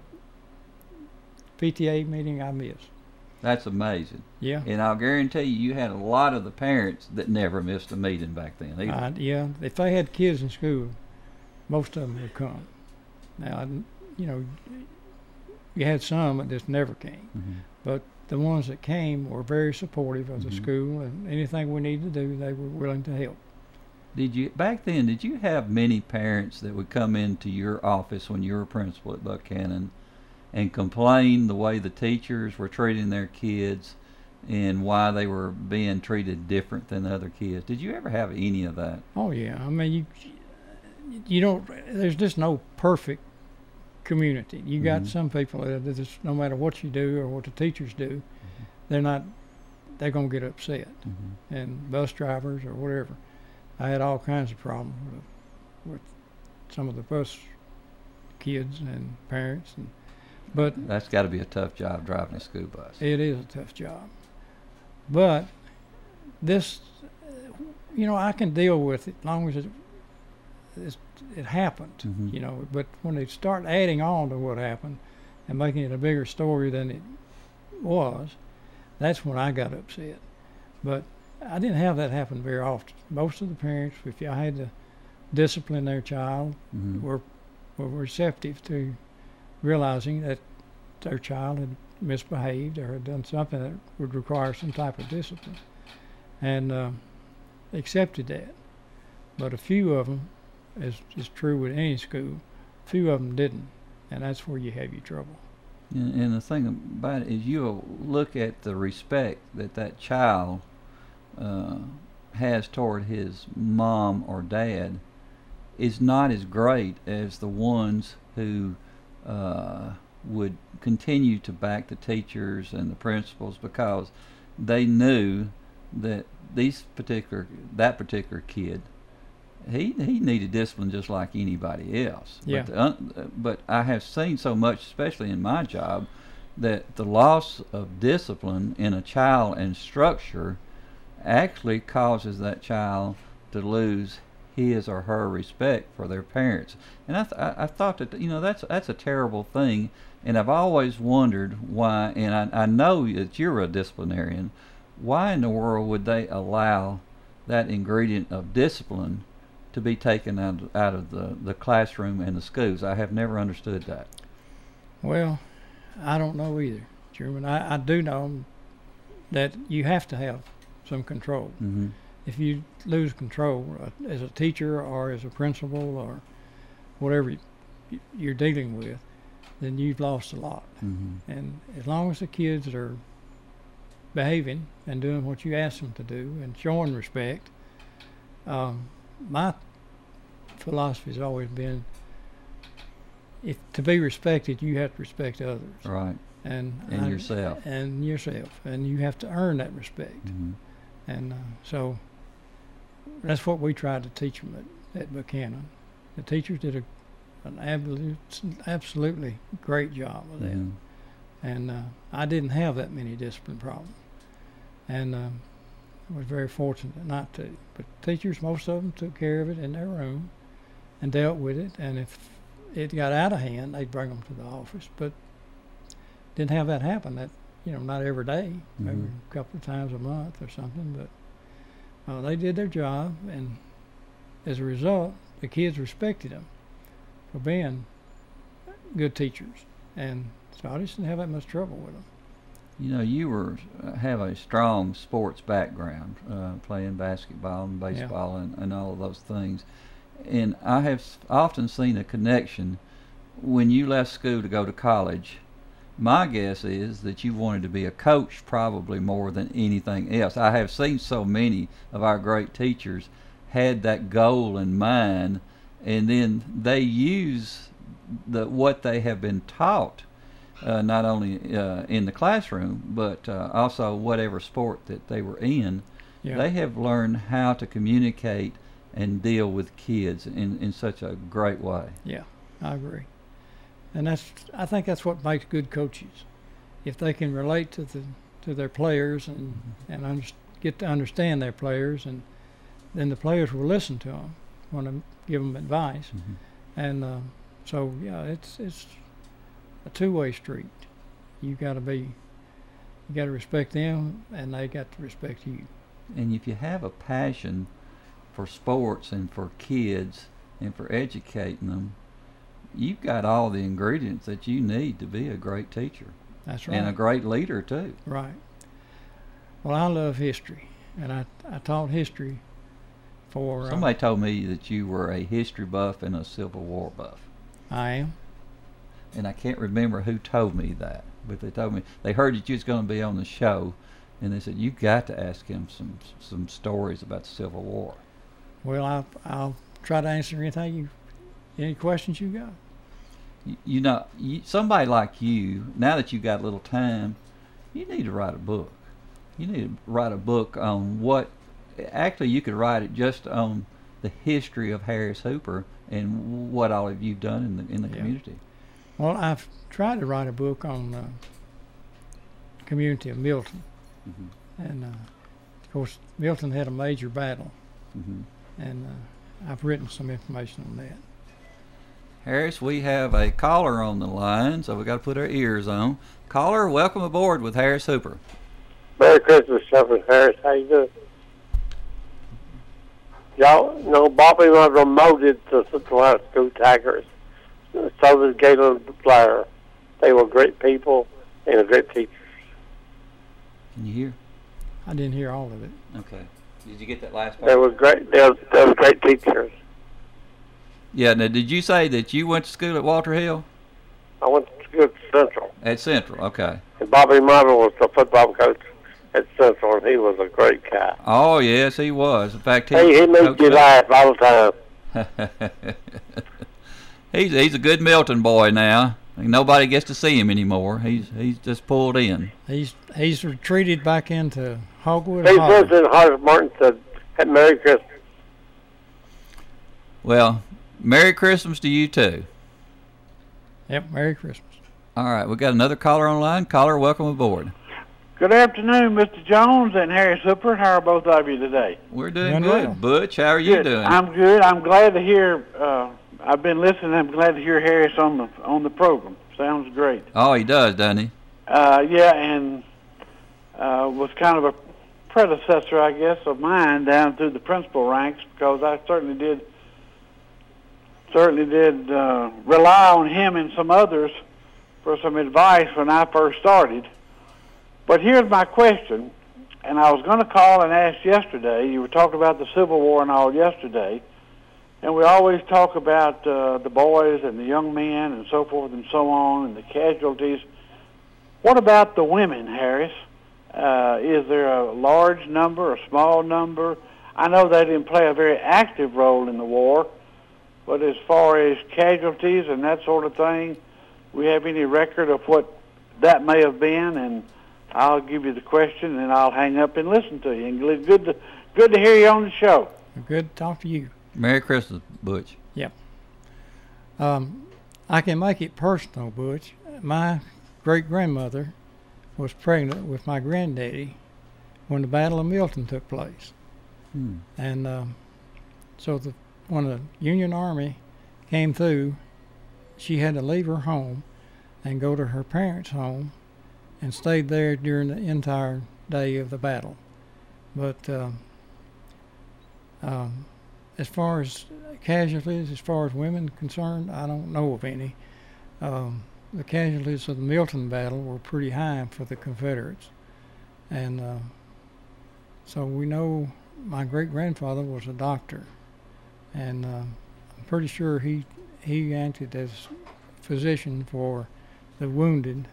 P T A meeting I missed. That's amazing. Yeah. And I'll guarantee you, you had a lot of the parents that never missed a meeting back then either. Uh, yeah. If they had kids in school, most of them would come. Now, you know, you had some that just never came, mm-hmm. but the ones that came were very supportive of mm-hmm. the school, and anything we needed to do, they were willing to help. Did you back then? Did you have many parents that would come into your office when you were principal at Buckhannon and complain the way the teachers were treating their kids and why they were being treated different than other kids? Did you ever have any of that? Oh yeah, I mean you you don't. There's just no perfect community. You got mm-hmm. some people that just, no matter what you do or what the teachers do, mm-hmm. they're not, they're going to get upset. Mm-hmm. And bus drivers or whatever. I had all kinds of problems with, with some of the bus kids and parents. And but that's got to be a tough job, driving a school bus. It is a tough job. But this, you know, I can deal with it as long as it, it's it happened, mm-hmm. you know, but when they start adding on to what happened and making it a bigger story than it was, that's when I got upset. But I didn't have that happen very often. Most of the parents, if I had to discipline their child, mm-hmm. were were receptive to realizing that their child had misbehaved or had done something that would require some type of discipline, and uh, accepted that. But a few of them, as is true with any school, a few of them didn't, and that's where you have your trouble. And, and the thing about it is you'll look at the respect that that child uh, has toward his mom or dad is not as great as the ones who uh, would continue to back the teachers and the principals because they knew that these particular that particular kid He he needed discipline just like anybody else. Yeah. But, uh, but I have seen so much, especially in my job, that the loss of discipline in a child and structure actually causes that child to lose his or her respect for their parents. And I th- I, I thought that you know that's that's a terrible thing. And I've always wondered why. And I I know that you're a disciplinarian. Why in the world would they allow that ingredient of discipline to be taken out of, out of the, the classroom and the schools? I have never understood that. Well, I don't know either, Chairman. I, I do know that you have to have some control. Mm-hmm. if you lose control uh, as a teacher or as a principal or whatever you, you're dealing with, then you've lost a lot. Mm-hmm. And as long as the kids are behaving and doing what you ask them to do and showing respect, um, my philosophy has always been, if to be respected, you have to respect others. Right. And, and I, yourself. And yourself. And you have to earn that respect. Mm-hmm. And uh, so that's what we tried to teach them at, at Buchanan. The teachers did a, an absolute, absolutely great job with that. Mm-hmm. And uh, I didn't have that many discipline problems. And uh, I was very fortunate not to. But teachers, most of them took care of it in their room and dealt with it. And if it got out of hand, they'd bring them to the office. But didn't have that happen. That, you know, not every day, Mm-hmm. maybe a couple of times a month or something. But uh, they did their job, and as a result, the kids respected them for being good teachers. And so I just didn't have that much trouble with them. You know, you were uh, have a strong sports background, uh, playing basketball and baseball Yeah. and, and all of those things. And I have s- often seen a connection when you left school to go to college. My guess is that you wanted to be a coach probably more than anything else. I have seen so many of our great teachers had that goal in mind, and then they use the what they have been taught, uh, not only uh, in the classroom, but uh, also whatever sport that they were in. Yeah. They have learned how to communicate and deal with kids in, in such a great way. Yeah, I agree. And that's, I think that's what makes good coaches. If they can relate to the to their players and and under, get to understand their players, and then the players will listen to them when they give them advice. Mm-hmm. And uh, so yeah, it's it's a two-way street. You got to be, you got to respect them, and they got to respect you. And if you have a passion for sports and for kids and for educating them, you've got all the ingredients that you need to be a great teacher. That's right. And a great leader too. Right. Well, I love history, and I I taught history for. Somebody uh, told me that you were a history buff and a Civil War buff. I am. And I can't remember who told me that, but they told me they heard that you was going to be on the show, and they said you've got to ask him some some stories about the Civil War. Well, I'll I'll try to answer anything you, any questions you got. You, you know, you, somebody like you, now that you got a little time, you need to write a book. You need to write a book on what. Actually, you could write it just on the history of Harris Hooper and what all of you've done in the in the Yeah. community. Well, I've tried to write a book on uh, community of Milton, Mm-hmm. and uh, of course Milton had a major battle, Mm-hmm. and uh, I've written some information on that. Harris, we have a caller on the line, so we got to put our ears on. Caller, welcome aboard with Harris Hooper. Merry Christmas, Shepard Harris. How you doing? Y'all know Bobby was promoted to Central High School Tigers. So did Galen Blair. They were great people and a great teachers. Can you hear? I didn't hear all of it. Okay. Did you get that last part? They were great. They were, they were great teachers. Yeah. Now, did you say that you went to school at Walter Hill? I went to school at Central. At Central. Okay. And Bobby Marvin was the football coach at Central, and he was a great guy. Oh yes, he was. In fact, he Hey, he made coached you us. laugh all the time. he's he's a good Milton boy now. Nobody gets to see him anymore. He's he's just pulled in. He's he's retreated back into Hogwood. Steve Hollow. Wilson, Horace Martin said, "Have Merry Christmas." Well, Merry Christmas to you too. Yep, Merry Christmas. All right, we got another caller on the line. Caller, welcome aboard. Good afternoon, Mister Jones and Harris Hooper. How are both of you today? We're doing Doing good. well. Butch, how are you Good. doing? I'm good. I'm glad to hear. Uh, I've been listening. I'm glad to hear Harris on the on the program. Sounds great. Oh, he does, doesn't he? Uh, yeah, and uh, was kind of a predecessor, I guess, of mine down through the principal ranks, because I certainly did certainly did uh, rely on him and some others for some advice when I first started. But here's my question. and I was going to call and ask yesterday. You were talking about the Civil War and all yesterday, and we always talk about uh, the boys and the young men and so forth and so on and the casualties. What about the women, Harris? Uh, is there a large number, a small number? I know they didn't play a very active role in the war, but as far as casualties and that sort of thing, we have any record of what that may have been? And I'll give you the question, and I'll hang up and listen to you. And good to, good to hear you on the show. Good to talk to you. Merry Christmas, Butch. Yep. Um, I can make it personal, Butch. My great-grandmother was pregnant with my granddaddy when the Battle of Milton took place. Hmm. And um, so the, when the Union Army came through, she had to leave her home and go to her parents' home and stayed there during the entire day of the battle. But um, um, as far as casualties, as far as women concerned, I don't know of any. Um, the casualties of the Milton battle were pretty high for the Confederates. And uh, so we know my great-grandfather was a doctor, and uh, I'm pretty sure he he acted as physician for the wounded.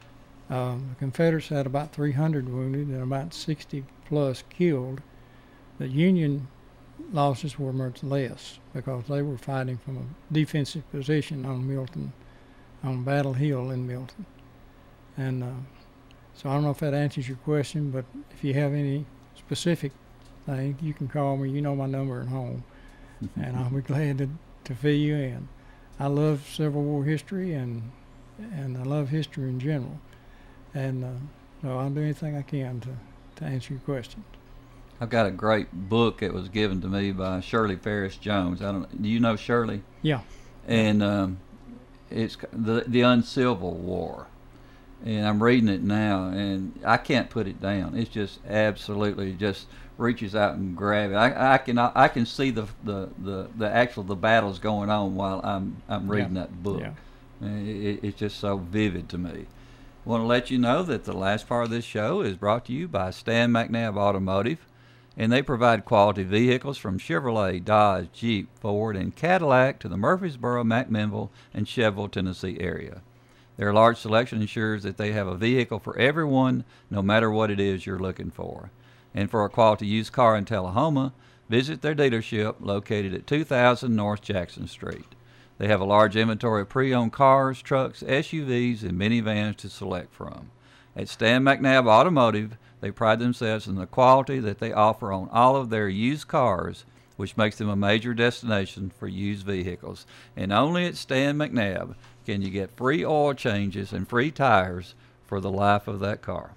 Um, the Confederates had about three hundred wounded and about sixty plus killed. The Union losses were much less because they were fighting from a defensive position on Milton, on Battle Hill in Milton. And uh, so I don't know if that answers your question, but if you have any specific thing, you can call me. You know my number at home, and I'll be glad to, to fill you in. I love Civil War history, and and I love history in general. And uh, so I'll do anything I can to, to answer your question. I've got a great book that was given to me by Shirley Ferris Jones. I don't. Do you know Shirley? Yeah. And um, it's the the Uncivil War, and I'm reading it now, and I can't put it down. It's just absolutely just reaches out and grab it. I, I can I can see the the the, the actual the battles going on while I'm I'm reading yeah. that book. Yeah. And it, it's just so vivid to me. I want to let you know that the last part of this show is brought to you by Stan McNabb Automotive, and they provide quality vehicles from Chevrolet, Dodge, Jeep, Ford, and Cadillac to the Murfreesboro, McMinnville, and Chevrolet, Tennessee area. Their large selection ensures that they have a vehicle for everyone, no matter what it is you're looking for. And for a quality used car in Tullahoma, visit their dealership located at two thousand North Jackson Street. They have a large inventory of pre-owned cars, trucks, S U Vs, and minivans to select from. At Stan McNabb Automotive, they pride themselves in the quality that they offer on all of their used cars, which makes them a major destination for used vehicles. And only at Stan McNabb can you get free oil changes and free tires for the life of that car.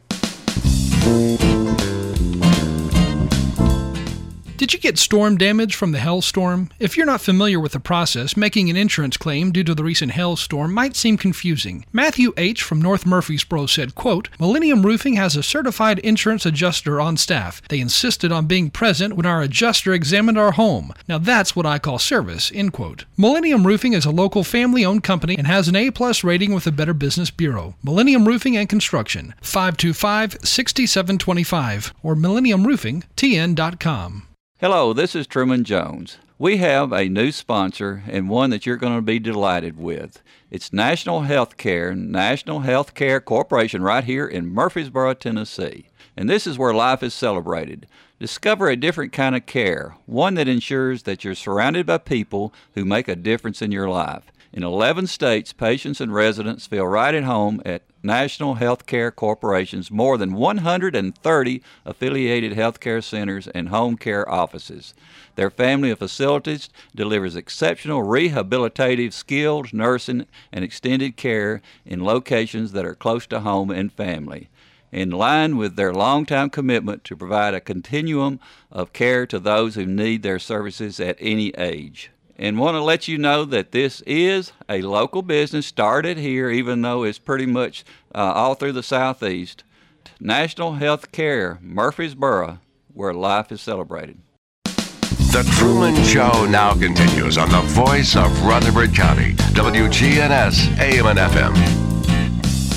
Did you get storm damage from the hailstorm? If you're not familiar with the process, making an insurance claim due to the recent hailstorm might seem confusing. Matthew H. from North Murfreesboro said, quote, Millennium Roofing has a certified insurance adjuster on staff. They insisted on being present when our adjuster examined our home. Now that's what I call service, end quote. Millennium Roofing is a local family-owned company and has an A-plus rating with the Better Business Bureau. Millennium Roofing and Construction, five two five, six seven two five or millennium roofing t n dot com. Hello, this is Truman Jones. We have a new sponsor and one that you're going to be delighted with. It's National Healthcare, National Healthcare Corporation right here in Murfreesboro, Tennessee. And this is where life is celebrated. Discover a different kind of care, one that ensures that you're surrounded by people who make a difference in your life. In eleven states, patients and residents feel right at home at National Healthcare Corporation's more than one hundred thirty affiliated healthcare centers and home care offices. Their family of facilities delivers exceptional rehabilitative, skilled nursing, and extended care in locations that are close to home and family, in line with their longtime commitment to provide a continuum of care to those who need their services at any age. And want to let you know that this is a local business started here, even though it's pretty much uh, all through the Southeast. National Health Care, Murfreesboro, where life is celebrated. The Truman Show now continues on the voice of Rutherford County, W G N S, A M and F M.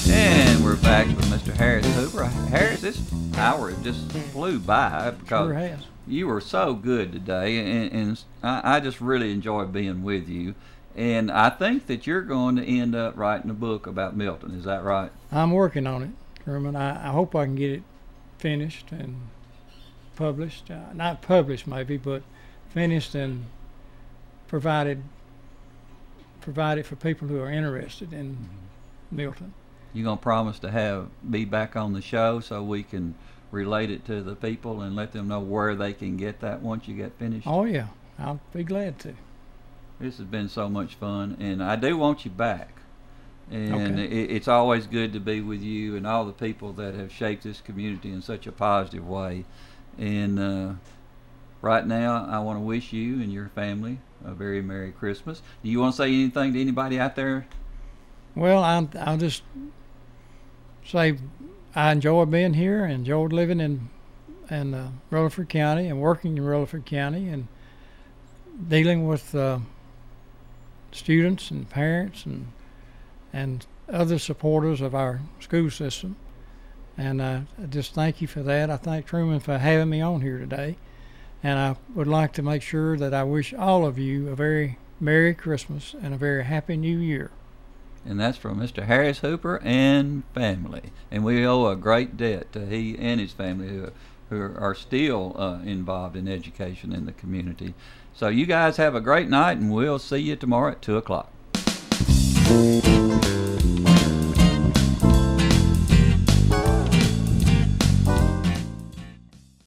And we're back with Mister Harris Hooper. Harris, this hour just flew by because Sure has. you were so good today, and, and I, I just really enjoyed being with you. And I think that you're going to end up writing a book about Milton. Is that right? I'm working on it, Herman. I, I hope I can get it finished and published. Uh, not published, maybe, but finished and provided provided for people who are interested in Milton. You gonna promise to have be back on the show so we can relate it to the people and let them know where they can get that once you get finished? Oh yeah, I'll be glad to. This has been so much fun, and I do want you back. And Okay. it, it's always good to be with you and all the people that have shaped this community in such a positive way. And uh, right now, I want to wish you and your family a very Merry Christmas. Do you want to say anything to anybody out there? Well, I'll, I'll just say I enjoy being here, I enjoyed living in in uh, Rutherford County and working in Rutherford County and dealing with uh, students and parents and and other supporters of our school system. And uh, I just thank you for that. I thank Truman for having me on here today. And I would like to make sure that I wish all of you a very Merry Christmas and a very Happy New Year. And that's from Mister Harris Hooper and family. And we owe a great debt to he and his family who, who are still uh, involved in education in the community. So you guys have a great night, and we'll see you tomorrow at two o'clock.